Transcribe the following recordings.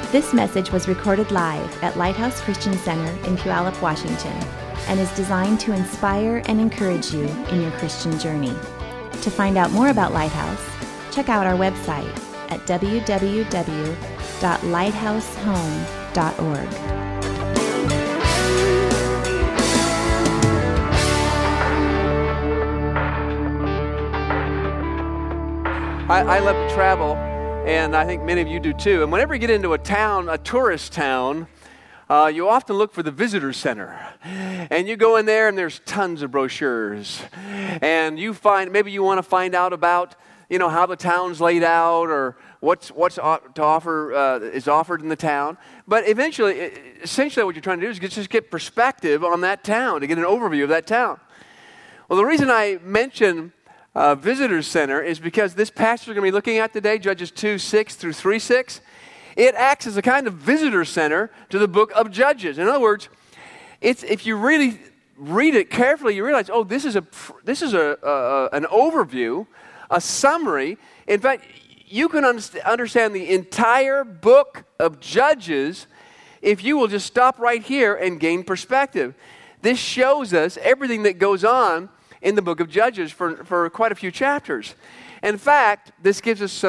This message was recorded live at Lighthouse Christian Center in Puyallup, Washington, and is designed to inspire and encourage you in your Christian journey. To find out more about Lighthouse, check out our website at www.lighthousehome.org. I love to travel, and I think many of you do too. And whenever you get into a town, a tourist town, you often look for the visitor center. And you go in there, and there's tons of brochures. And you find, maybe you want to find out about, how the town's laid out, or what's to offer is offered in the town. But essentially what you're trying to do is just get perspective on that town, to get an overview of that town. Well, the reason I mention Visitor Center is because this passage we're going to be looking at today, Judges 2:6 through 3:6, it acts as a kind of visitor center to the book of Judges. In other words, if you really read it carefully, you realize, this is an overview, a summary. In fact, you can understand the entire book of Judges if you will just stop right here and gain perspective. This shows us everything that goes on in the book of Judges for quite a few chapters. In fact, this gives us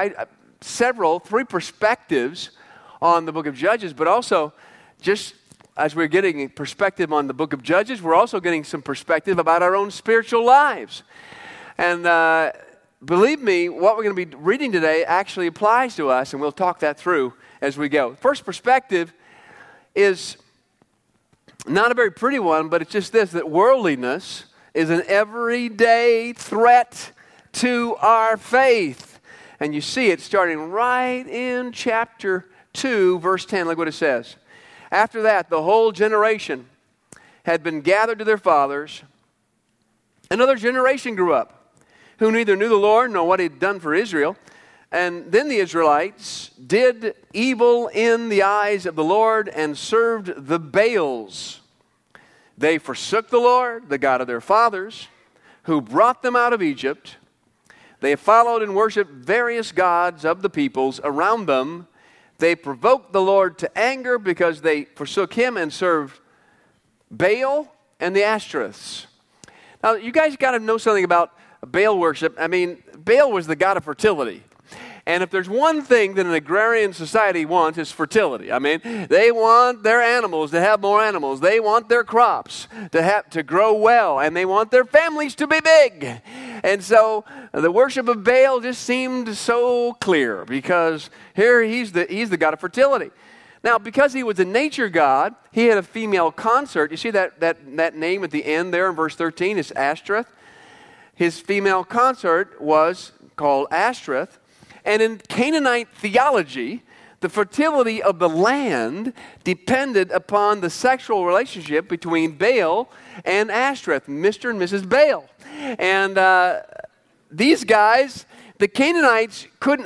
three perspectives on the book of Judges, but also just as we're getting perspective on the book of Judges, we're also getting some perspective about our own spiritual lives. And believe me, what we're going to be reading today actually applies to us, and we'll talk that through as we go. First perspective is not a very pretty one, but it's just this, that worldliness is an everyday threat to our faith. And you see it starting right in chapter 2, verse 10. Look what it says. After that, the whole generation had been gathered to their fathers. Another generation grew up, who neither knew the Lord nor what he had done for Israel. And then the Israelites did evil in the eyes of the Lord and served the Baals. They forsook the Lord, the God of their fathers, who brought them out of Egypt. They followed and worshiped various gods of the peoples around them. They provoked the Lord to anger because they forsook him and served Baal and the Ashtoreths. Now, you guys got to know something about Baal worship. I mean, Baal was the god of fertility. And if there's one thing that an agrarian society wants, it's fertility. I mean, they want their animals to have more animals. They want their crops to grow well, and they want their families to be big. And so the worship of Baal just seemed so clear, because here he's the god of fertility. Now, because he was a nature god, he had a female consort. You see that name at the end there in verse 13 is Ashtoreth. His female consort was called Ashtoreth. And in Canaanite theology, the fertility of the land depended upon the sexual relationship between Baal and Ashtoreth, Mr. and Mrs. Baal. And these guys, the Canaanites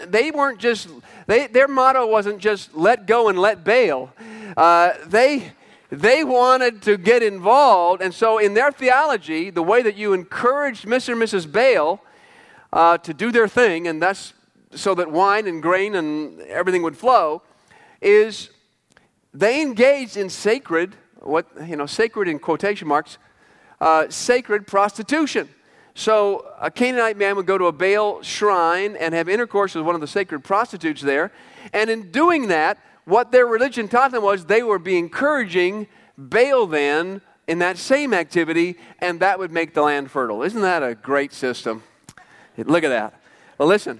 their motto wasn't just let go and let Baal. They wanted to get involved. And so in their theology, the way that you encouraged Mr. and Mrs. Baal to do their thing, and that's so that wine and grain and everything would flow, is they engaged in sacred in quotation marks, sacred prostitution. So a Canaanite man would go to a Baal shrine and have intercourse with one of the sacred prostitutes there. And in doing that, what their religion taught them was they would be encouraging Baal then in that same activity, and that would make the land fertile. Isn't that a great system? Look at that. Well, listen.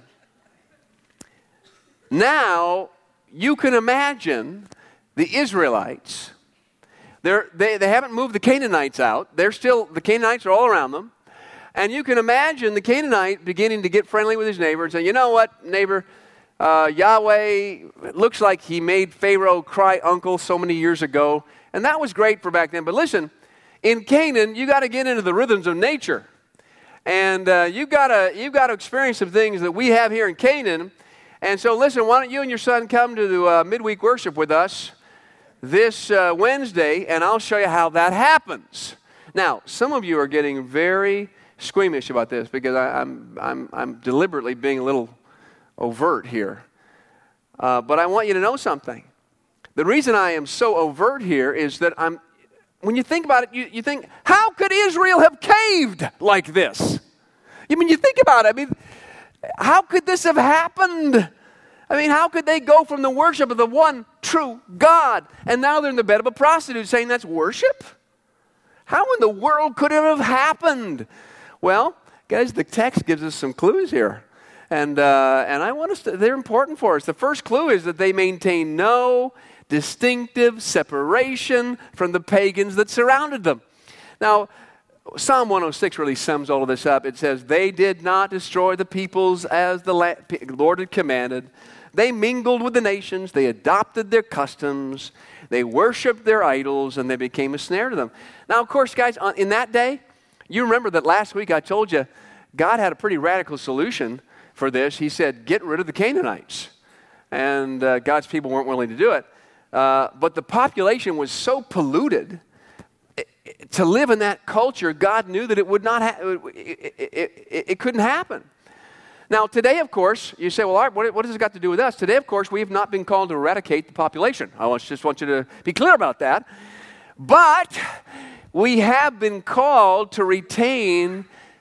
Now, you can imagine the Israelites. They haven't moved the Canaanites out. The Canaanites are all around them. And you can imagine the Canaanite beginning to get friendly with his neighbor and say, you know what, neighbor, Yahweh, it looks like he made Pharaoh cry uncle so many years ago. And that was great for back then. But listen, in Canaan, you got to get into the rhythms of nature. And you've got to experience some things that we have here in Canaan. And so listen, why don't you and your son come to the midweek worship with us this Wednesday, and I'll show you how that happens. Now, some of you are getting very squeamish about this because I'm deliberately being a little overt here. But I want you to know something. The reason I am so overt here is that when you think about it, you think, how could Israel have caved like this? You think about it. How could this have happened? How could they go from the worship of the one true God, and now they're in the bed of a prostitute saying that's worship? How in the world could it have happened? Well, guys, the text gives us some clues here. And I want us to, they're important for us. The first clue is that they maintain no distinctive separation from the pagans that surrounded them. Now, Psalm 106 really sums all of this up. It says, they did not destroy the peoples as the Lord had commanded. They mingled with the nations. They adopted their customs. They worshiped their idols, and they became a snare to them. Now, of course, guys, in that day, you remember that last week I told you God had a pretty radical solution for this. He said, get rid of the Canaanites. And God's people weren't willing to do it. But the population was so polluted. To live in that culture, God knew that it would not. It couldn't happen. Now, today, of course, you say, well, all right, what has it got to do with us? Today, of course, we have not been called to eradicate the population. I just want you to be clear about that. But we have been called to retain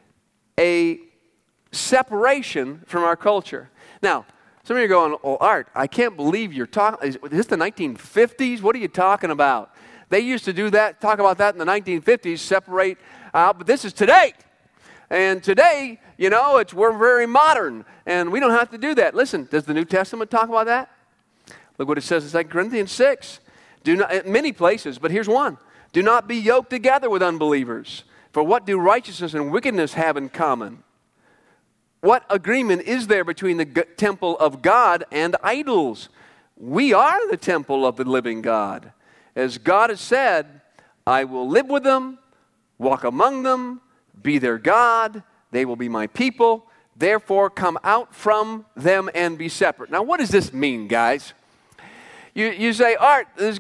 a separation from our culture. Now, some of you are going, oh, Art, I can't believe you're talking. Is this the 1950s? What are you talking about? They used to do that, talk about that in the 1950s, separate out, but this is today. And today, we're very modern, and we don't have to do that. Listen, does the New Testament talk about that? Look what it says in 2 Corinthians 6. Do not, many places, but here's one. Do not be yoked together with unbelievers. For what do righteousness and wickedness have in common? What agreement is there between the temple of God and idols? We are the temple of the living God. As God has said, I will live with them, walk among them, be their God, they will be my people. Therefore, come out from them and be separate. Now, what does this mean, guys? You say, Art, is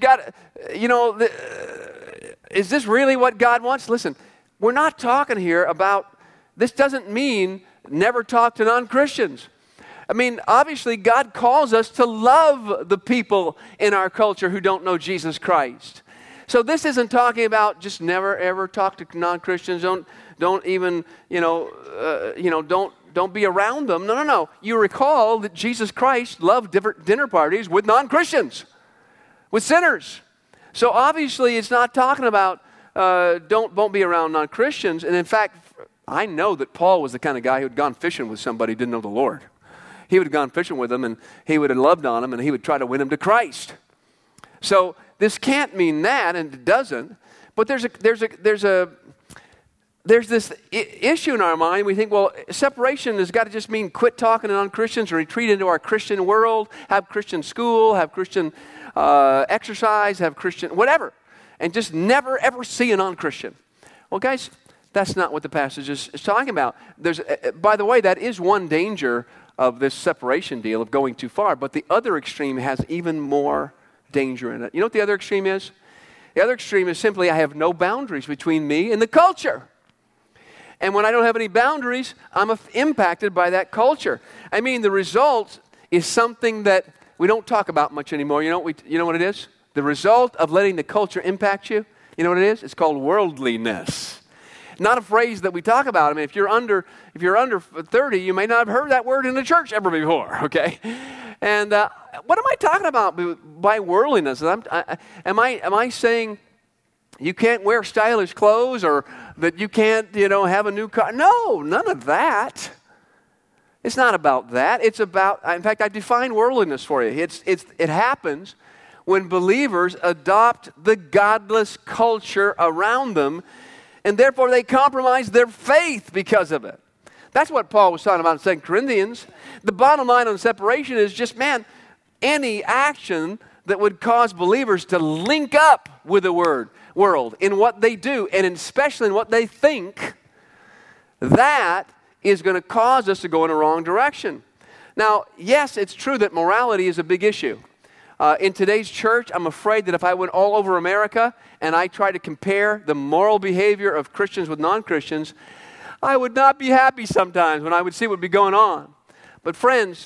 this really what God wants? Listen, we're not talking here about, this doesn't mean never talk to non-Christians. Obviously, God calls us to love the people in our culture who don't know Jesus Christ. So this isn't talking about just never ever talk to non-Christians. Don't even don't be around them. No. You recall that Jesus Christ loved different dinner parties with non-Christians, with sinners. So obviously, it's not talking about don't be around non-Christians. And in fact, I know that Paul was the kind of guy who had gone fishing with somebody who didn't know the Lord. He would have gone fishing with them, and he would have loved on them, and he would try to win them to Christ. So this can't mean that, and it doesn't. But there's this issue in our mind. We think, well, separation has got to just mean quit talking to non-Christians and retreat into our Christian world, have Christian school, have Christian exercise, have Christian whatever, and just never ever see a non-Christian. Well, guys, that's not what the passage is talking about. By the way, that is one danger of this separation deal of going too far, but the other extreme has even more danger in it. You know what the other extreme is? The other extreme is simply I have no boundaries between me and the culture. And when I don't have any boundaries, I'm impacted by that culture. The result is something that we don't talk about much anymore. You know what it is? The result of letting the culture impact you, you know what it is? It's called worldliness. Not a phrase that we talk about. If you're under 30, you may not have heard that word in the church ever before, okay? And what am I talking about by worldliness? Am I saying you can't wear stylish clothes or that you can't, have a new car? No, none of that. It's not about that. It's about, in fact, I define worldliness for you. It happens when believers adopt the godless culture around them, and therefore they compromise their faith because of it. That's what Paul was talking about in 2 Corinthians. The bottom line on separation is just, any action that would cause believers to link up with the world in what they do, and especially in what they think, that is going to cause us to go in a wrong direction. Now, yes, it's true that morality is a big issue. In today's church, I'm afraid that if I went all over America and I tried to compare the moral behavior of Christians with non-Christians, I would not be happy sometimes when I would see what would be going on. But friends,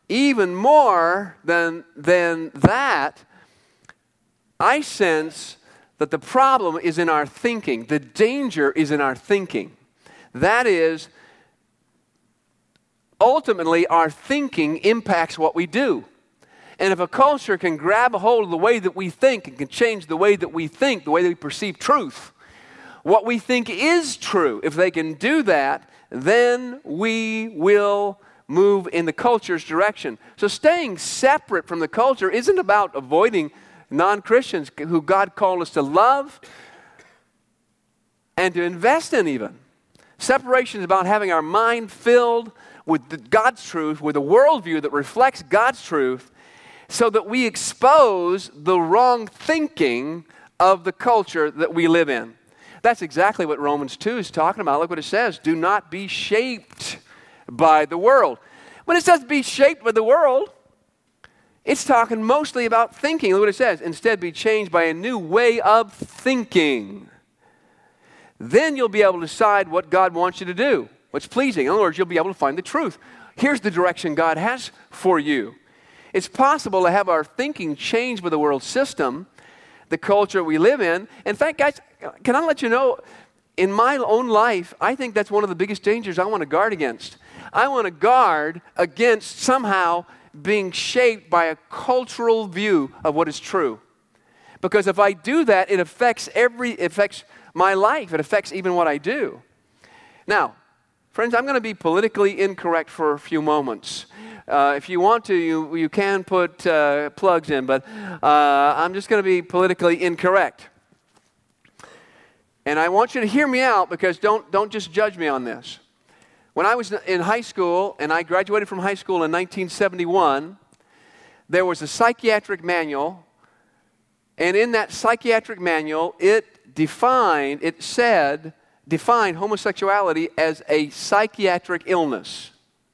even more than that, I sense that the problem is in our thinking. The danger is in our thinking. That is, ultimately, our thinking impacts what we do. And if a culture can grab a hold of the way that we think and can change the way that we think, the way that we perceive truth, what we think is true, if they can do that, then we will move in the culture's direction. So staying separate from the culture isn't about avoiding non-Christians who God called us to love and to invest in even. Separation is about having our mind filled with God's truth, with a worldview that reflects God's truth, so that we expose the wrong thinking of the culture that we live in. That's exactly what Romans 2 is talking about. Look what it says. Do not be shaped by the world. When it says be shaped by the world, it's talking mostly about thinking. Look what it says. Instead, be changed by a new way of thinking. Then you'll be able to decide what God wants you to do, what's pleasing. In other words, you'll be able to find the truth. Here's the direction God has for you. It's possible to have our thinking changed by the world system, the culture we live in. In fact, guys, can I let you know, in my own life, I think that's one of the biggest dangers I want to guard against. I want to guard against somehow being shaped by a cultural view of what is true. Because if I do that, it affects my life. It affects even what I do. Now, friends, I'm going to be politically incorrect for a few moments. If you want to, you can put plugs in, but I'm just going to be politically incorrect. And I want you to hear me out, because don't just judge me on this. When I was in high school, and I graduated from high school in 1971, there was a psychiatric manual, and in that psychiatric manual, it defined homosexuality as a psychiatric illness.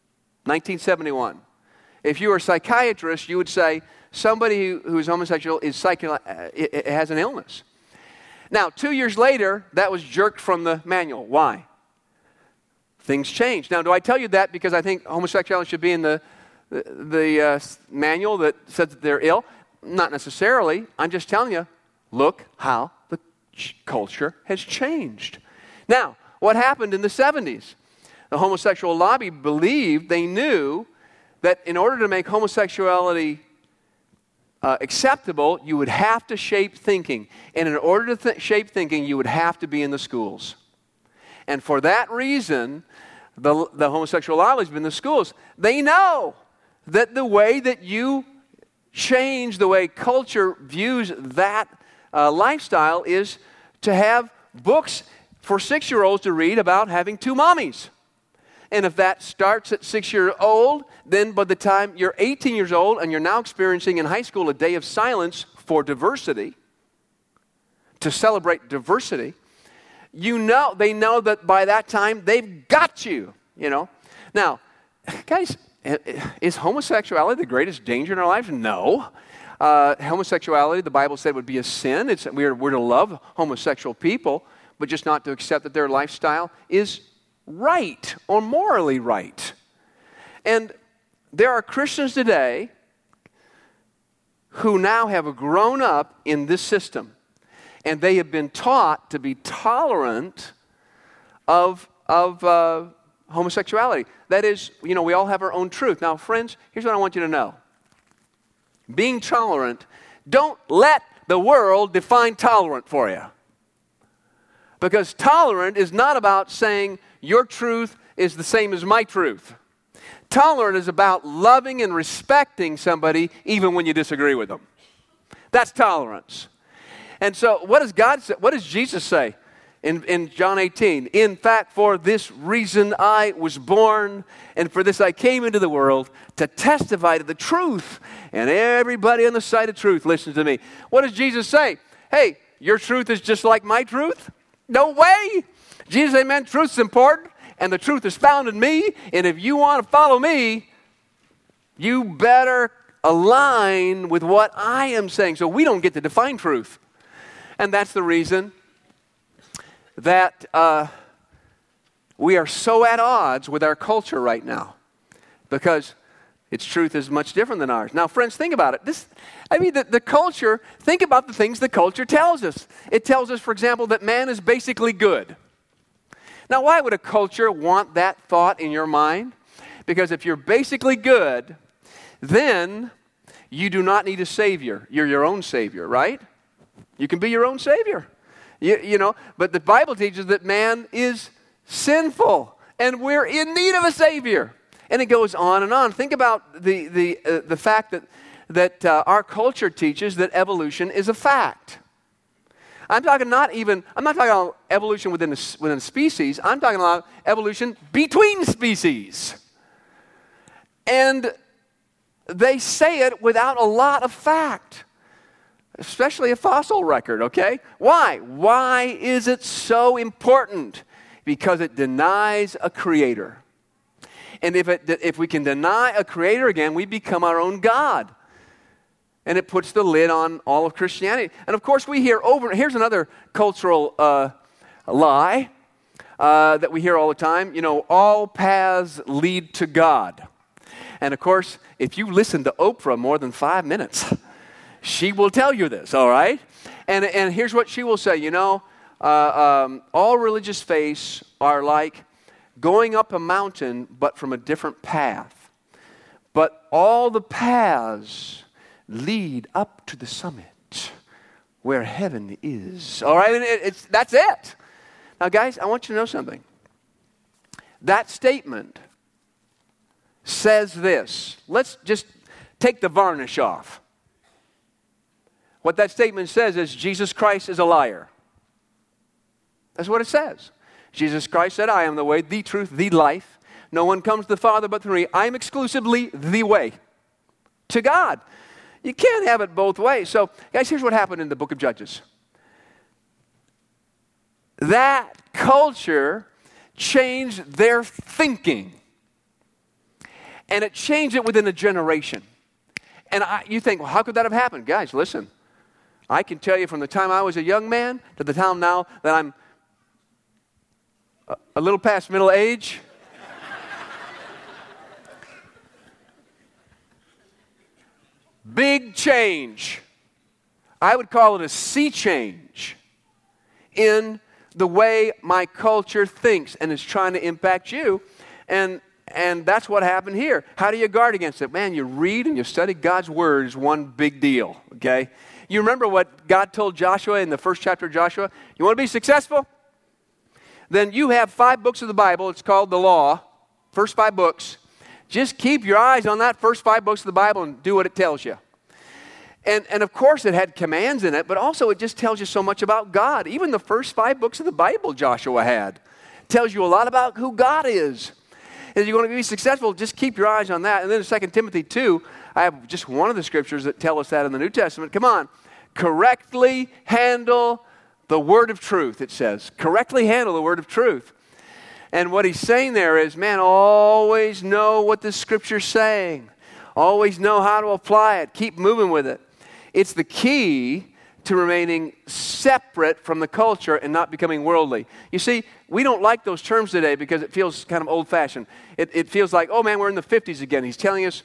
1971. If you were a psychiatrist, you would say somebody who is homosexual has an illness. Now, 2 years later, that was jerked from the manual. Why? Things changed. Now, do I tell you that because I think homosexuality should be in the manual that says that they're ill? Not necessarily. I'm just telling you, look how the culture has changed. Now, what happened in the 70s? The homosexual lobby believed, they knew, that in order to make homosexuality acceptable, you would have to shape thinking. And in order to shape thinking, you would have to be in the schools. And for that reason, the homosexual lobby has been in the schools. They know that the way that you change the way culture views that lifestyle is to have books for 6-year-olds to read about having 2 mommies. And if that starts at 6 years old, then by the time you're 18 years old and you're now experiencing in high school a day of silence for diversity, to celebrate diversity, they know that by that time they've got you, Now, guys, is homosexuality the greatest danger in our lives? No. Homosexuality, the Bible said, would be a sin. We're to love homosexual people, but just not to accept that their lifestyle is right or morally right. And there are Christians today who now have grown up in this system, and they have been taught to be tolerant of homosexuality. That is, we all have our own truth. Now, friends, here's what I want you to know. Being tolerant, don't let the world define tolerant for you. Because tolerant is not about saying your truth is the same as my truth. Tolerant is about loving and respecting somebody even when you disagree with them. That's tolerance. And so what does God say? What does Jesus say in John 18? In fact, for this reason I was born, and for this I came into the world, to testify to the truth. And everybody on the side of truth listens to me. What does Jesus say? Hey, your truth is just like my truth? No way. Jesus said, man, truth's important, and the truth is found in me, and if you want to follow me, you better align with what I am saying. So we don't get to define truth. And that's the reason that we are so at odds with our culture right now. Because Its truth is much different than ours. Now, friends, think about it. The culture, think about the things the culture tells us. It tells us, for example, that man is basically good. Now, why would a culture want that thought in your mind? Because if you're basically good, then you do not need a savior. You're your own savior, right? You can be your own savior. But the Bible teaches that man is sinful and we're in need of a savior. And it goes on and on. Think about the fact that our culture teaches that evolution is a fact. I'm not talking about evolution within a species. I'm talking about evolution between species. And they say it without a lot of fact, especially a fossil record, okay? Why? Why is it so important? Because it denies a creator. And if we can deny a creator again, we become our own God. And it puts the lid on all of Christianity. And of course, we hear here's another cultural lie that we hear all the time. All paths lead to God. And of course, if you listen to Oprah more than 5 minutes, she will tell you this, all right? And here's what she will say. All religious faiths are like going up a mountain, but from a different path. But all the paths lead up to the summit where heaven is. All right? That's it. Now, guys, I want you to know something. That statement says this. Let's just take the varnish off. What that statement says is Jesus Christ is a liar. That's what it says. Jesus Christ said, I am the way, the truth, the life. No one comes to the Father but through me. I am exclusively the way to God. You can't have it both ways. So, guys, here's what happened in the book of Judges. That culture changed their thinking. And it changed it within a generation. And you think, well, how could that have happened? Guys, listen. I can tell you from the time I was a young man to the time now that I'm a little past middle age. Big change. I would call it a sea change in the way my culture thinks and is trying to impact you. And that's what happened here. How do you guard against it? Man, you read and you study God's word is one big deal, okay? You remember what God told Joshua in the first chapter of Joshua? You want to be successful? Then you have 5 books of the Bible. It's called the law. First 5 books. Just keep your eyes on that first 5 books of the Bible and do what it tells you. And of course it had commands in it, but also it just tells you so much about God. Even the first 5 books of the Bible Joshua had tells you a lot about who God is. If you're going to be successful, just keep your eyes on that. And then in 2 Timothy 2, I have just one of the scriptures that tell us that in the New Testament. Come on. Correctly handle the word of truth, it says. Correctly handle the word of truth. And what he's saying there is, man, always know what the scripture's saying. Always know how to apply it. Keep moving with it. It's the key to remaining separate from the culture and not becoming worldly. You see, we don't like those terms today because it feels kind of old-fashioned. It feels like, oh man, we're in the 50s again. He's telling us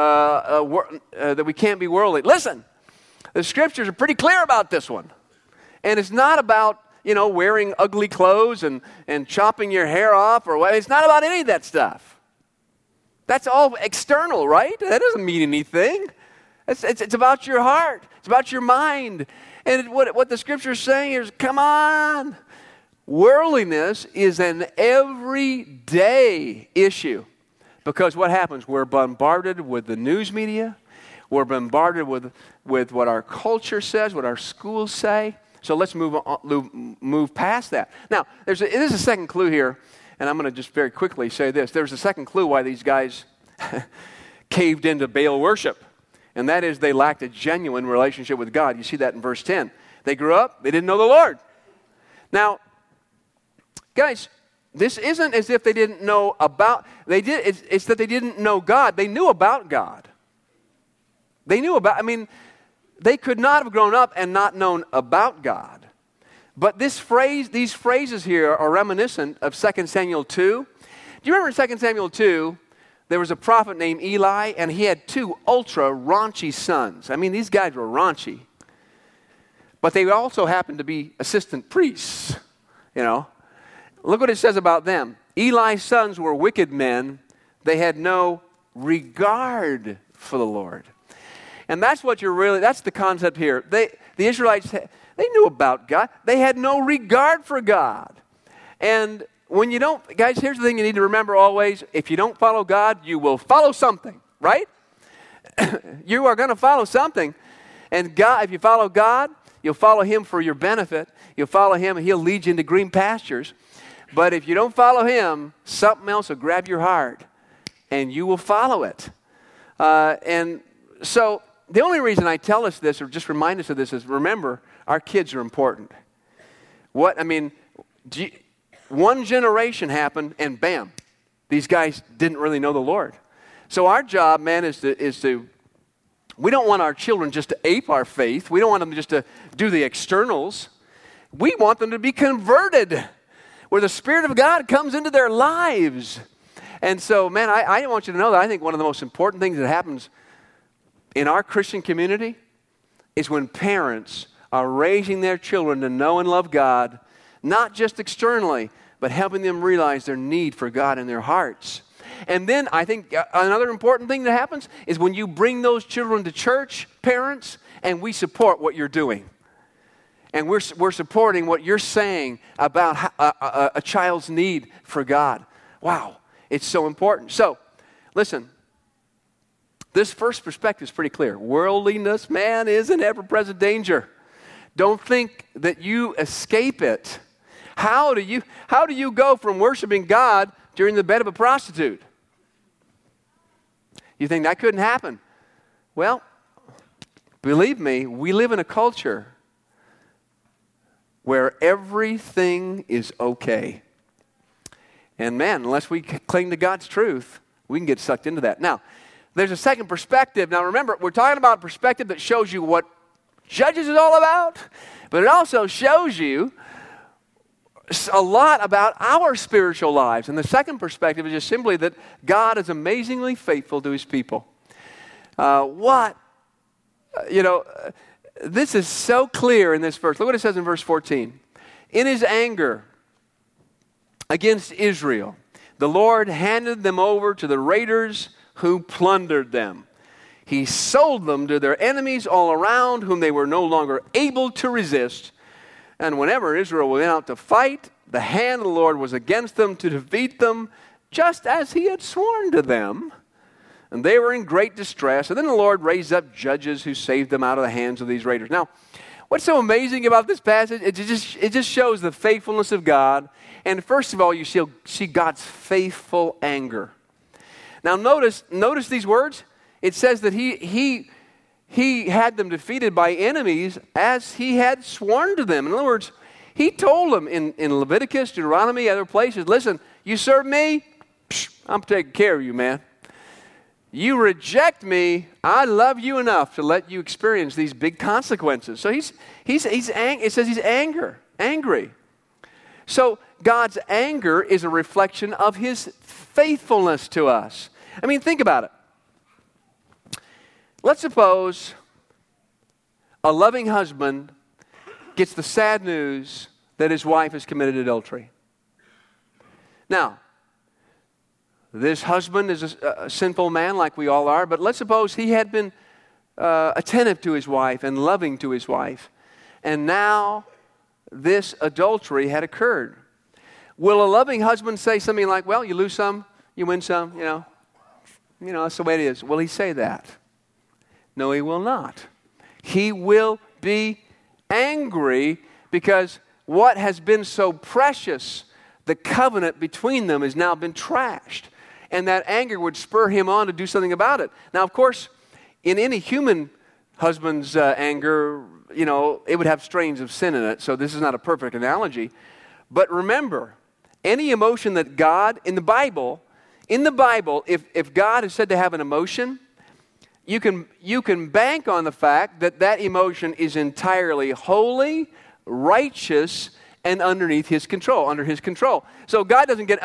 that we can't be worldly. Listen, the scriptures are pretty clear about this one. And it's not about, wearing ugly clothes and chopping your hair off or what. It's not about any of that stuff. That's all external, right? That doesn't mean anything. It's about your heart. It's about your mind. And what the scripture is saying is, come on. Worldliness is an everyday issue. Because what happens? We're bombarded with the news media. We're bombarded with what our culture says, what our schools say. So let's move past that. Now, there's a second clue here, and I'm going to just very quickly say this. There's a second clue why these guys caved into Baal worship, and that is they lacked a genuine relationship with God. You see that in verse 10. They grew up, they didn't know the Lord. Now, guys, this isn't as if they didn't know about, it's that they didn't know God. They knew about God. They could not have grown up and not known about God. But these phrases here are reminiscent of 2 Samuel 2. Do you remember in 2 Samuel 2, there was a prophet named Eli, and he had 2 ultra raunchy sons. I mean, these guys were raunchy. But they also happened to be assistant priests, you know. Look what it says about them. Eli's sons were wicked men. They had no regard for the Lord. And that's that's the concept here. The Israelites, they knew about God. They had no regard for God. And when you don't, guys, here's the thing you need to remember always. If you don't follow God, you will follow something, right? You are going to follow something. And God, if you follow God, you'll follow Him for your benefit. You'll follow Him and He'll lead you into green pastures. But if you don't follow Him, something else will grab your heart and you will follow it. And so the only reason I tell us this or just remind us of this is, remember, our kids are important. One generation happened and bam, these guys didn't really know the Lord. So our job, man, is to we don't want our children just to ape our faith. We don't want them just to do the externals. We want them to be converted, where the Spirit of God comes into their lives. And so, man, I want you to know that I think one of the most important things that happens in our Christian community is when parents are raising their children to know and love God, not just externally, but helping them realize their need for God in their hearts. And then I think another important thing that happens is when you bring those children to church, parents, and we support what you're doing. And we're supporting what you're saying about a child's need for God. Wow, it's so important. So, listen, this first perspective is pretty clear. Worldliness, man, is an ever-present danger. Don't think that you escape it. How do you go from worshiping God during the bed of a prostitute? You think that couldn't happen? Well, believe me, we live in a culture where everything is okay. And man, unless we cling to God's truth, we can get sucked into that. Now, there's a second perspective. Now remember, we're talking about a perspective that shows you what Judges is all about, but it also shows you a lot about our spiritual lives. And the second perspective is just simply that God is amazingly faithful to His people. This is so clear in this verse. Look what it says in verse 14. In His anger against Israel, the Lord handed them over to the raiders who plundered them. He sold them to their enemies all around, whom they were no longer able to resist. And whenever Israel went out to fight, the hand of the Lord was against them to defeat them, just as He had sworn to them. And they were in great distress. And then the Lord raised up judges who saved them out of the hands of these raiders. Now, what's so amazing about this passage, it just shows the faithfulness of God. And first of all, you see God's faithful anger. Now notice these words. It says that he had them defeated by enemies as He had sworn to them. In other words, He told them in Leviticus, Deuteronomy, other places, listen, you serve me, I'm taking care of you, man. You reject me, I love you enough to let you experience these big consequences. So it says He's angry. So God's anger is a reflection of His faithfulness to us. I mean, think about it. Let's suppose a loving husband gets the sad news that his wife has committed adultery. Now, this husband is a sinful man like we all are, but let's suppose he had been attentive to his wife and loving to his wife, and now this adultery had occurred. Will a loving husband say something like, well, you lose some, you win some, you know, that's the way it is. Will he say that? No, he will not. He will be angry because what has been so precious, the covenant between them, has now been trashed. And that anger would spur him on to do something about it. Now, of course, in any human husband's anger, it would have strains of sin in it. So this is not a perfect analogy. But remember, any emotion that God, in the Bible, if God is said to have an emotion, you can bank on the fact that emotion is entirely holy, righteous, and under His control. So God doesn't get,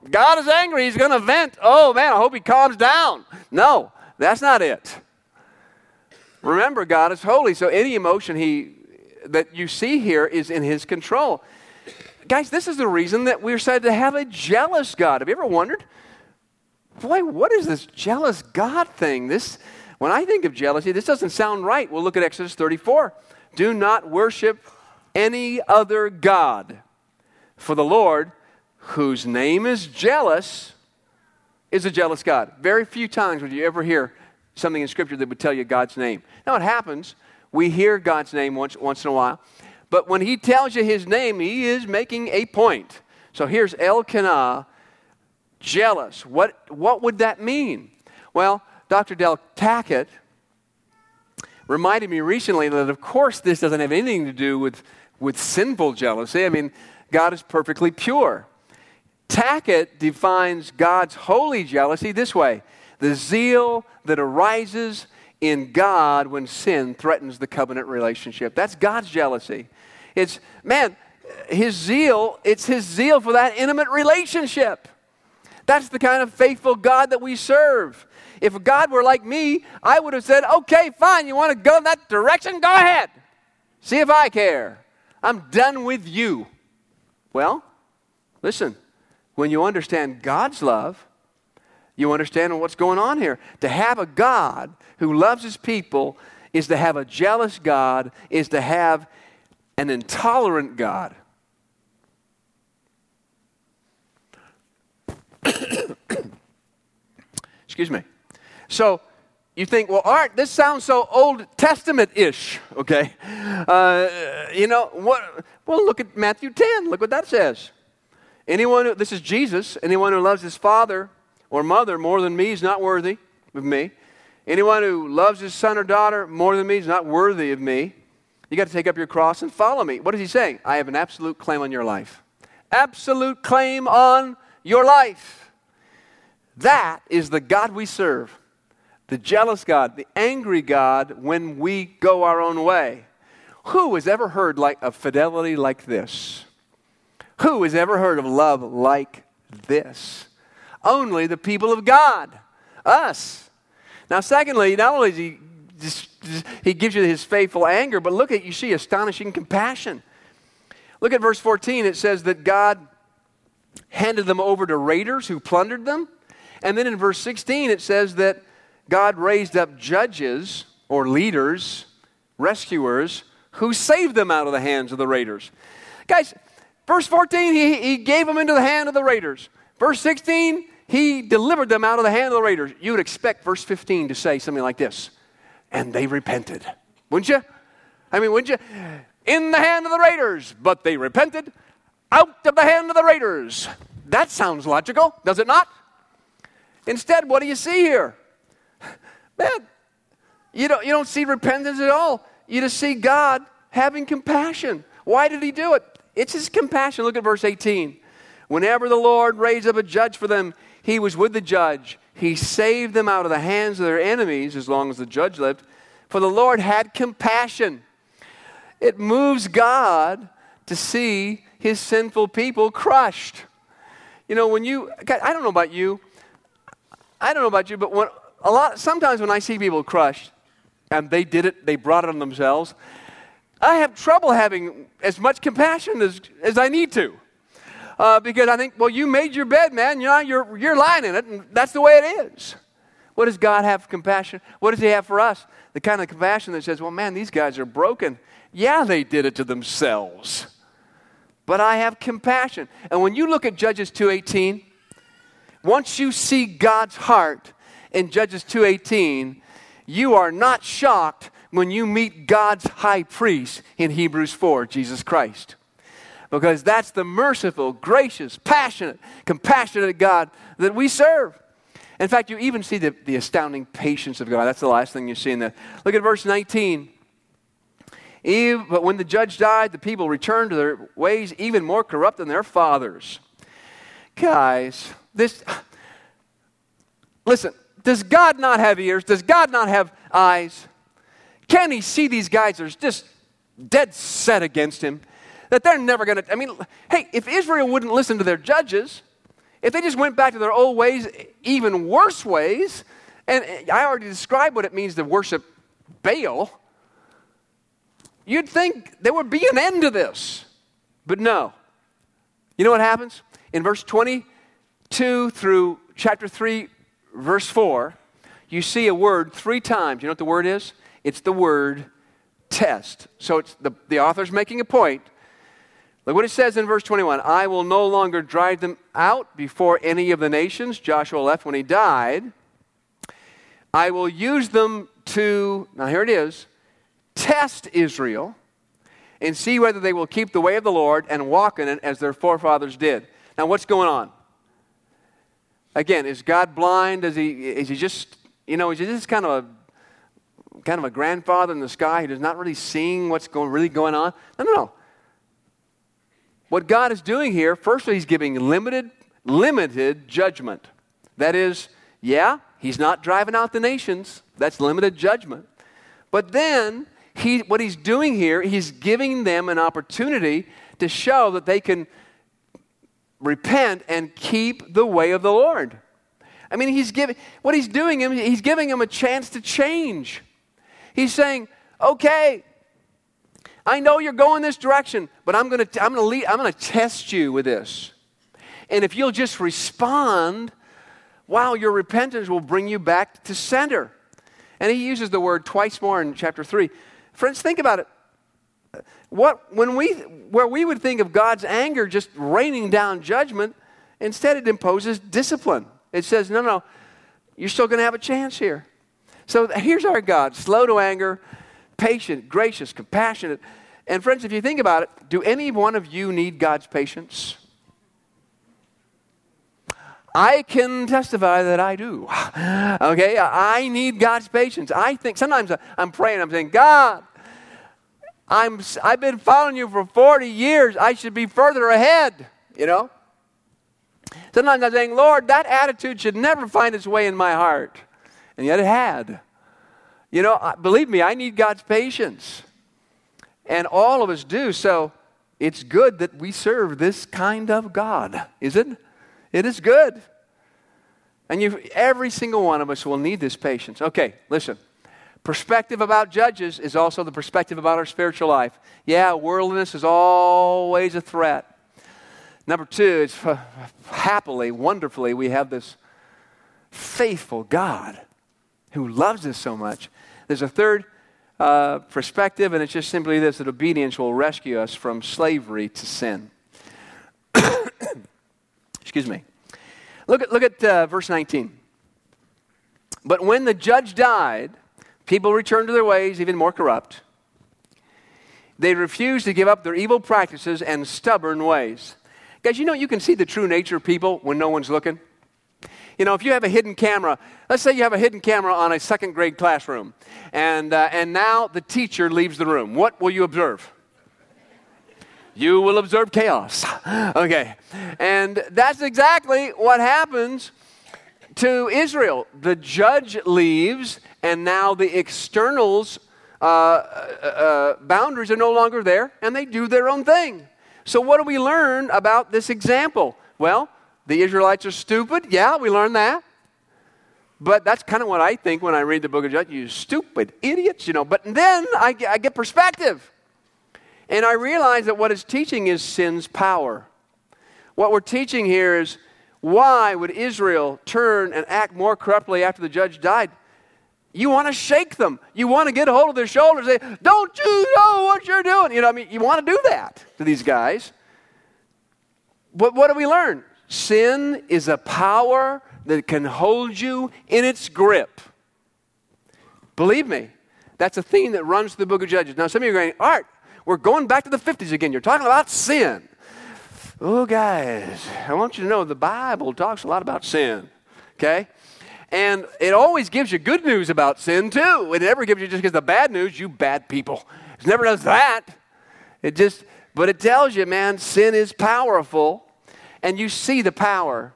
God is angry. He's going to vent. Oh, man, I hope he calms down. No, that's not it. Remember, God is holy, so any emotion that you see here is in his control. Guys, this is the reason that we're said to have a jealous God. Have you ever wondered, boy, what is this jealous God thing? When I think of jealousy, this doesn't sound right. We'll look at Exodus 34. Do not worship any other God, for the Lord, whose name is jealous, is a jealous God. Very few times would you ever hear something in Scripture that would tell you God's name. Now, it happens. We hear God's name once in a while. But when he tells you his name, he is making a point. So here's Elkanah, jealous. What would that mean? Well, Dr. Del Tackett reminded me recently that, of course, this doesn't have anything to do with sinful jealousy. I mean, God is perfectly pure. Tackett defines God's holy jealousy this way: the zeal that arises in God when sin threatens the covenant relationship. That's God's jealousy. It's his zeal for that intimate relationship. That's the kind of faithful God that we serve. If God were like me, I would have said, okay, fine, you want to go in that direction? Go ahead. See if I care. I'm done with you. Well, listen, when you understand God's love, you understand what's going on here. To have a God who loves his people is to have a jealous God, is to have an intolerant God. Excuse me. So you think, well, Art, this sounds so Old Testament-ish, okay? What? Well, look at Matthew 10. Look what that says. This is Jesus. Anyone who loves his father or mother more than me is not worthy of me. Anyone who loves his son or daughter more than me is not worthy of me. You got to take up your cross and follow me. What is he saying? I have an absolute claim on your life. Absolute claim on your life. That is the God we serve. The jealous God, the angry God when we go our own way. Who has ever heard of fidelity like this? Who has ever heard of love like this? Only the people of God, us. Now, secondly, not only is he gives you his faithful anger, but look at, you see astonishing compassion. Look at verse 14. It says that God handed them over to raiders who plundered them. And then in verse 16, it says that God raised up judges or leaders, rescuers, who saved them out of the hands of the raiders. Guys, verse 14, he gave them into the hand of the raiders. Verse 16, he delivered them out of the hand of the raiders. You would expect verse 15 to say something like this: and they repented. Wouldn't you? Wouldn't you? In the hand of the raiders, but they repented out of the hand of the raiders. That sounds logical, does it not? Instead, what do you see here? Man, you don't see repentance at all. You just see God having compassion. Why did he do it? It's his compassion. Look at verse 18. Whenever the Lord raised up a judge for them, he was with the judge. He saved them out of the hands of their enemies as long as the judge lived. For the Lord had compassion. It moves God to see his sinful people crushed. I don't know about you, but sometimes when I see people crushed, and they brought it on themselves, I have trouble having as much compassion as I need to. Because I think, well, you made your bed, man. You're lying in it, and that's the way it is. What does God have compassion? What does he have for us? The kind of compassion that says, well, man, these guys are broken. Yeah, they did it to themselves. But I have compassion. And when you look at Judges 2:18, once you see God's heart in Judges 2:18, you are not shocked when you meet God's high priest in Hebrews 4, Jesus Christ. Because that's the merciful, gracious, passionate, compassionate God that we serve. In fact, you even see the astounding patience of God. That's the last thing you see in that. Look at verse 19. But when the judge died, the people returned to their ways even more corrupt than their fathers. Guys, listen, does God not have ears? Does God not have eyes? Can he see these guys are just dead set against him? That they're never going to, hey, if Israel wouldn't listen to their judges, if they just went back to their old ways, even worse ways, and I already described what it means to worship Baal, you'd think there would be an end to this. But no. You know what happens? In verse 22 through chapter 3, verse 4, you see a word 3 times. You know what the word is? It's the word test. So it's the author's making a point. Look what it says in verse 21. I will no longer drive them out before any of the nations. Joshua left when he died. I will use them to, now here it is, test Israel and see whether they will keep the way of the Lord and walk in it as their forefathers did. Now what's going on? Again, is God blind? Is he just, is he just kind of a grandfather in the sky who's not really seeing what's really going on? No. What God is doing here, firstly, he's giving limited judgment. That is, he's not driving out the nations. That's limited judgment. But then, what he's doing here, he's giving them an opportunity to show that they can repent and keep the way of the Lord. I mean, he's giving them a chance to change. He's saying, okay, I know you're going this direction, but I'm going to test you with this. And if you'll just respond, your repentance will bring you back to center. And he uses the word twice more in chapter 3. Friends, think about it. Where we would think of God's anger just raining down judgment, instead it imposes discipline. It says, no, you're still going to have a chance here. So here's our God, slow to anger, patient, gracious, compassionate. And friends, if you think about it, do any one of you need God's patience? I can testify that I do. Okay, I need God's patience. I think sometimes I'm praying, I'm saying, God, I've been following you for 40 years. I should be further ahead, Sometimes I'm saying, Lord, that attitude should never find its way in my heart. And yet it had. Believe me, I need God's patience. And all of us do. So it's good that we serve this kind of God, isn't it? It is good. And every single one of us will need this patience. Okay, listen. Perspective about Judges is also the perspective about our spiritual life. Worldliness is always a threat. Number 2, it's happily, wonderfully, we have this faithful God who loves us so much. There's a third perspective, and it's just simply this, that obedience will rescue us from slavery to sin. Excuse me. Look at verse 19. But when the judge died, people returned to their ways, even more corrupt. They refused to give up their evil practices and stubborn ways. Guys, you can see the true nature of people when no one's looking. If you have a hidden camera, let's say you have a hidden camera on a second grade classroom, and now the teacher leaves the room. What will you observe? You will observe chaos. Okay. And that's exactly what happens to Israel. The judge leaves, and now the externals, boundaries are no longer there, and they do their own thing. So what do we learn about this example? Well, the Israelites are stupid. Yeah, we learned that. But that's kind of what I think when I read the book of Judges. You stupid idiots, But then I get perspective. And I realize that what it's teaching is sin's power. What we're teaching here is, why would Israel turn and act more corruptly after the judge died? You want to shake them. You want to get a hold of their shoulders and say, don't you know what you're doing? You want to do that to these guys. But what do we learn? Sin is a power that can hold you in its grip. Believe me, that's a theme that runs through the book of Judges. Now, some of you are going, all right, we're going back to the 50s again. You're talking about sin. Oh, guys, I want you to know the Bible talks a lot about sin, okay? And it always gives you good news about sin, too. It never gives you the bad news, you bad people. It never does that. But it tells you, man, sin is powerful. And you see the power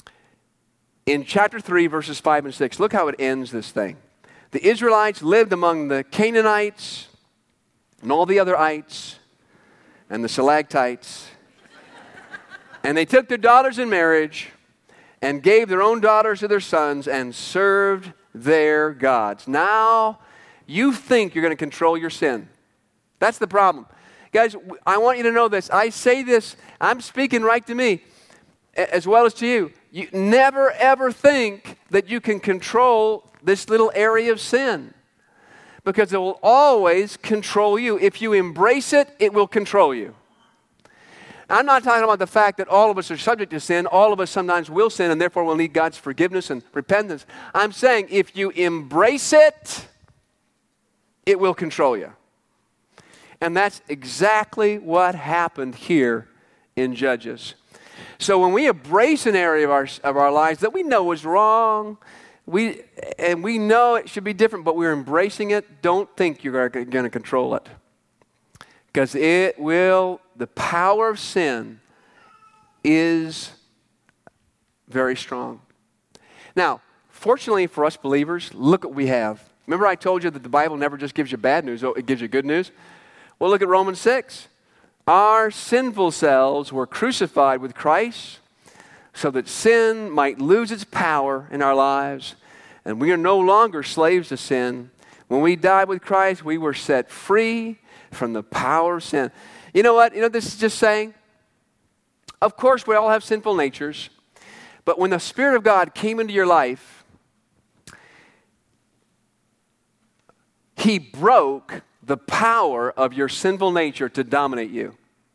in chapter 3, verses 5 and 6. Look how it ends this thing. The Israelites lived among the Canaanites and all the other ites and the Stalactites. And they took their daughters in marriage, and gave their own daughters to their sons and served their gods. Now, you think you're going to control your sin. That's the problem. Guys, I want you to know this. I say this, I'm speaking right to me as well as to you. You never ever think that you can control this little area of sin, because it will always control you. If you embrace it, it will control you. I'm not talking about the fact that all of us are subject to sin. All of us sometimes will sin, and therefore will need God's forgiveness and repentance. I'm saying if you embrace it, it will control you. And that's exactly what happened here in Judges. So when we embrace an area of our lives that we know is wrong, we know it should be different, but we're embracing it, don't think you're going to control it. Because the power of sin is very strong. Now, fortunately for us believers, look what we have. Remember I told you that the Bible never just gives you bad news, it gives you good news? Well, look at Romans 6. Our sinful selves were crucified with Christ so that sin might lose its power in our lives, and we are no longer slaves to sin. When we died with Christ, we were set free from the power of sin. You know what? You know, this is just saying, of course we all have sinful natures, but when the Spirit of God came into your life, He broke the power of your sinful nature to dominate you.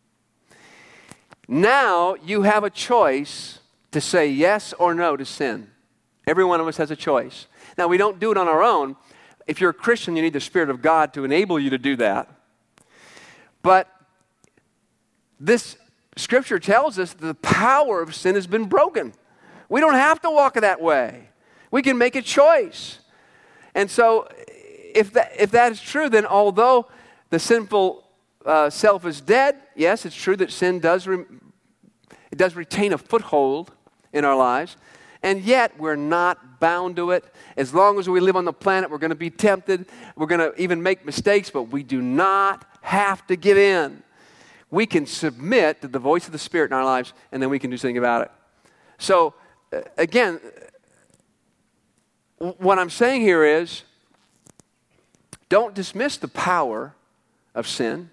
Now you have a choice to say yes or no to sin. Every one of us has a choice. Now we don't do it on our own. If you're a Christian, you need the Spirit of God to enable you to do that. But this scripture tells us that the power of sin has been broken. We don't have to walk that way. We can make a choice. And so if that is true, then although the sinful self is dead, yes, it's true that sin does retain a foothold in our lives, and yet we're not bound to it. As long as we live on the planet, we're going to be tempted. We're going to even make mistakes, but we do not have to give in. We can submit to the voice of the Spirit in our lives, and then we can do something about it. So, again, what I'm saying here is, don't dismiss the power of sin,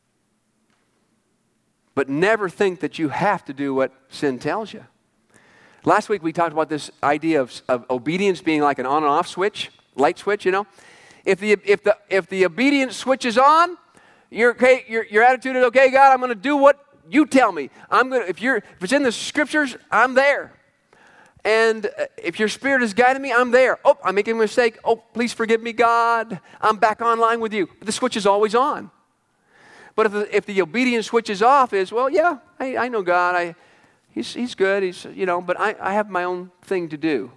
but never think that you have to do what sin tells you. Last week we talked about this idea of obedience being like an on and off switch, light switch, you know. If the obedience switch is on, your attitude is, okay, God, I'm going to do what you tell me. If it's in the scriptures, I'm there. And if your Spirit is guiding me, I'm there. Oh, I'm making a mistake. Oh, please forgive me, God. I'm back online with you. But the switch is always on. But if the obedience switch is off, well, yeah, I know God. He's good. But I have my own thing to do.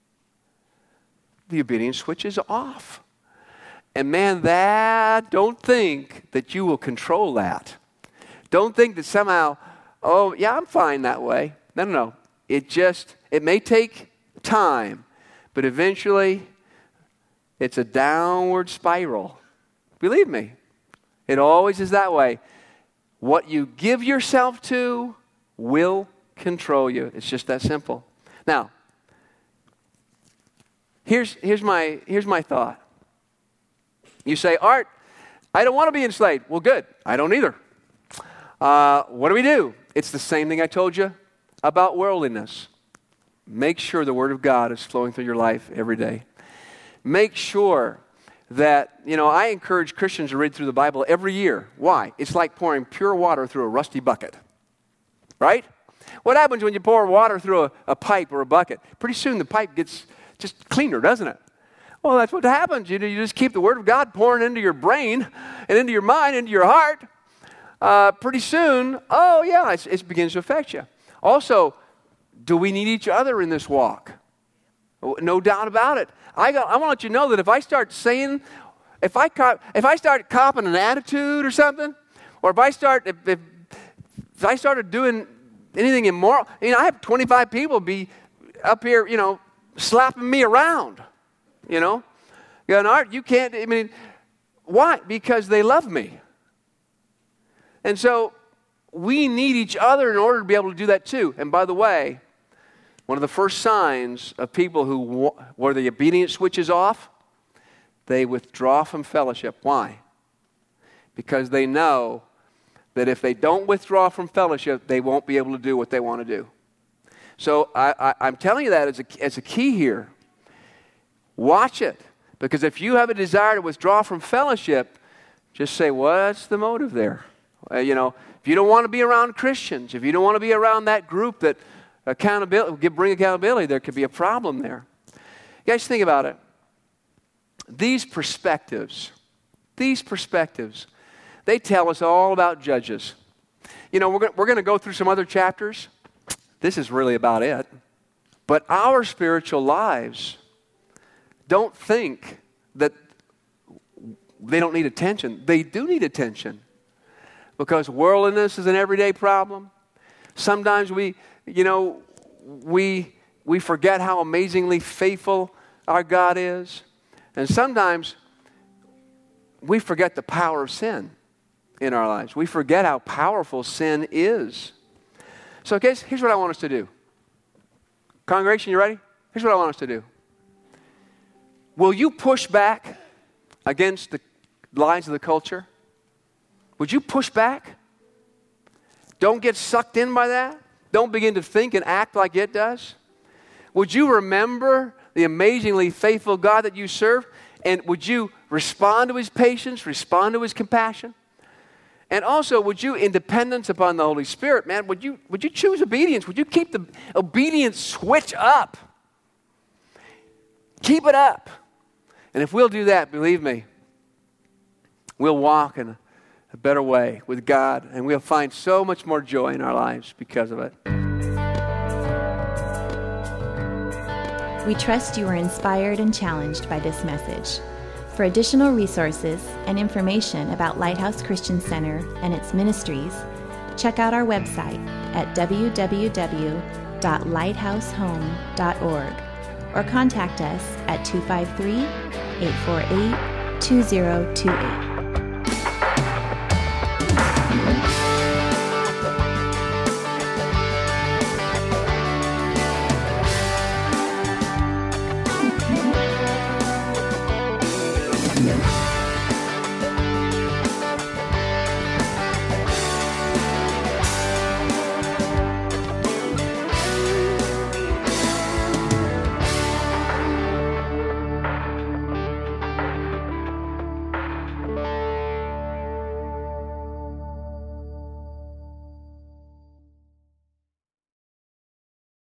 The obedience switch is off. And man, don't think that you will control that. Don't think that somehow, oh, yeah, I'm fine that way. No. It may take time, but eventually it's a downward spiral. Believe me, it always is that way. What you give yourself to will control you. It's just that simple. Now, here's my thought. You say, Art, I don't want to be enslaved. Well, good. I don't either. What do we do? It's the same thing I told you about worldliness. Make sure the Word of God is flowing through your life every day. Make sure that, I encourage Christians to read through the Bible every year. Why? It's like pouring pure water through a rusty bucket. Right? What happens when you pour water through a pipe or a bucket? Pretty soon the pipe gets just cleaner, doesn't it? Well, that's what happens. You just keep the Word of God pouring into your brain and into your mind, into your heart. Pretty soon, it begins to affect you. Also, do we need each other in this walk? No doubt about it. I want to let you know that if I start copping an attitude or something, or if I started doing anything immoral, I have 25 people be up here, slapping me around, going, Art, you can't, why? Because they love me. And so we need each other in order to be able to do that too. And by the way, one of the first signs of people where the obedience switch is off, they withdraw from fellowship. Why? Because they know that if they don't withdraw from fellowship, they won't be able to do what they want to do. So I'm telling you that as a key here. Watch it. Because if you have a desire to withdraw from fellowship, just say, what's the motive there? If you don't want to be around Christians, if you don't want to be around that group that bring accountability, there could be a problem there. You guys think about it. These perspectives, they tell us all about Judges. We're going to go through some other chapters. This is really about it. But our spiritual lives, don't think that they don't need attention. They do need attention. Because worldliness is an everyday problem. Sometimes we forget how amazingly faithful our God is. And sometimes we forget the power of sin in our lives. We forget how powerful sin is. So guys, here's what I want us to do. Congregation, you ready? Here's what I want us to do. Will you push back against the lies of the culture? Would you push back? Don't get sucked in by that. Don't begin to think and act like it does. Would you remember the amazingly faithful God that you serve? And would you respond to His patience, respond to His compassion? And also, would you, in dependence upon the Holy Spirit, man, would you choose obedience? Would you keep the obedience switch up? Keep it up. And if we'll do that, believe me, we'll walk in a better way with God, and we'll find so much more joy in our lives because of it. We trust you are inspired and challenged by this message. For additional resources and information about Lighthouse Christian Center and its ministries, check out our website at www.lighthousehome.org or contact us at 253-848-2028.